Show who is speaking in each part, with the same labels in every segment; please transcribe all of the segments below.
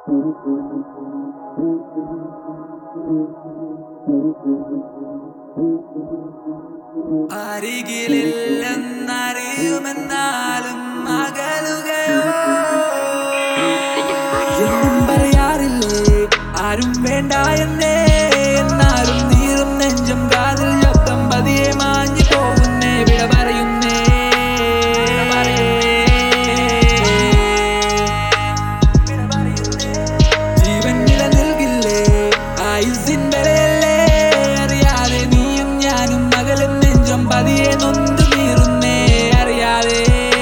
Speaker 1: അരികിലില്ലെന്നറിയുമെന്നാലും അകലുകയോ എന്നും പറയാറില്ലേ ആരും വേണ്ട എന്നേ എന്നാലും നീറും നെഞ്ചം കാതിൽ ശബ്ദം പതിയെ മാഞ്ഞു പോകുന്നേ വിട പറയുന്നേ ജീവൻ നിലനിൽക്കില്ലേ ആയുസിൻ വിലയല്ലേ അറിയാതെ നീയും ഞാനും മകളും നെഞ്ചം പതിയെ നൊന്തു നീറുന്നേ അറിയാതെ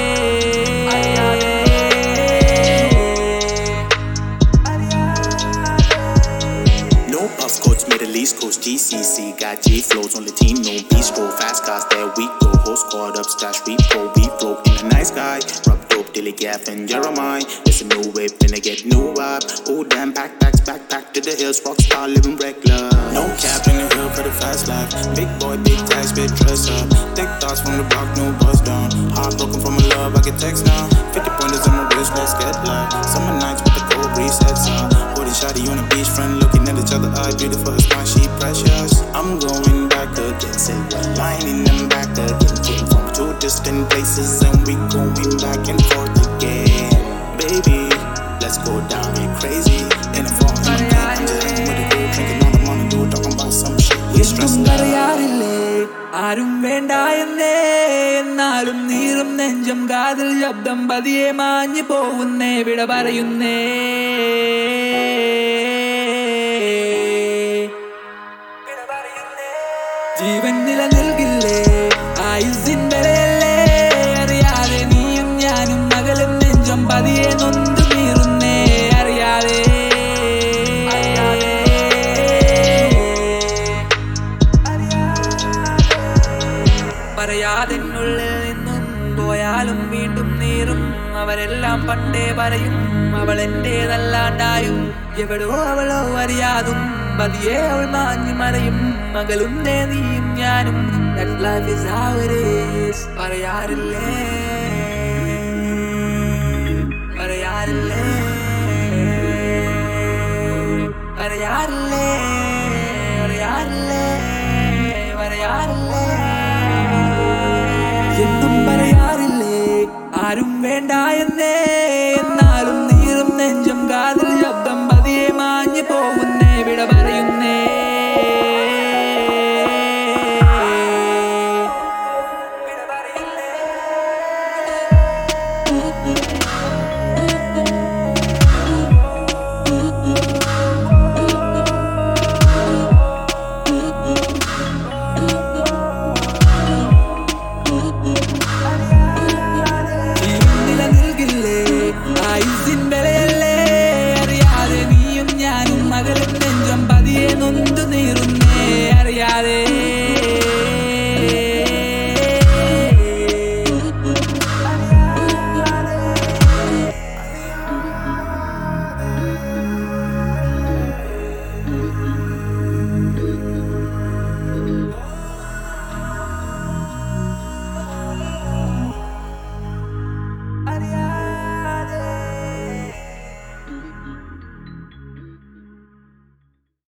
Speaker 2: Middle East Coast, GCC, got G flows on the team, no bistro, fast cars, there we go, whole squad up, stash repo, we flow in the night sky, rub dope, Dilly Gaff and Jeremiah, it's a new whip, finna get new vibe, oh damn, backpacks, backpack to the hills, rockstar, living regular, no cap in the hill for the fast life, big boy, big tags, big dress up, thick thoughts from the block, no buzz down, heartbroken from my love, I get text now, 50 pointers in my wrist, let's get live, summer nights with the cold breeze, heads up, holding shawty on the beach front, looking at each other, eye beautiful, it's my she precious, I'm going back again, silver lining them back again, came from two distant places and we going back and forth again, baby, let's go down, get crazy, in a fall, I'm just hanging with the girl, drinking all the money, do talking about some shit, we stressed out.
Speaker 1: ആരും വേണ്ട എന്നേ എന്നാലും നീറും നെഞ്ചം കാതിൽ ശബ്ദം പതിയെ മാഞ്ഞു പോകുന്നേ വിട പറയുന്നേ ജീവൻ നിലനിൽക്കില്ലേ ആയുസിൻ വിലയല്ലേ അറിയാതെ നീയും ഞാനും മകളും നെഞ്ചം പതിയെ നൊന്തു നീറുന്നേ അറിയാതെ പറയാതെന്നുള്ളിൽ നിന്നും പോയാലും വീണ്ടും നീറും അവരെല്ലാം പണ്ടേ പറയും അവൾ എന്റേതല്ലാണ്ടായും എവിടോ അവളോ അറിയാതും പതിയെ അവൾ മാഞ്ഞു മറയും മകളും നീയും ഞാനും That life is how it is പറയാറില്ലേ പറയാറില്ലേ പറയാറില്ലേ പറയാറില്ലേ പറയാറില്ലേ എന്നും പറയാറില്ലേ ആരും വേണ്ട എന്നേ എന്നാലും നീറും നെഞ്ചം കാതിൽ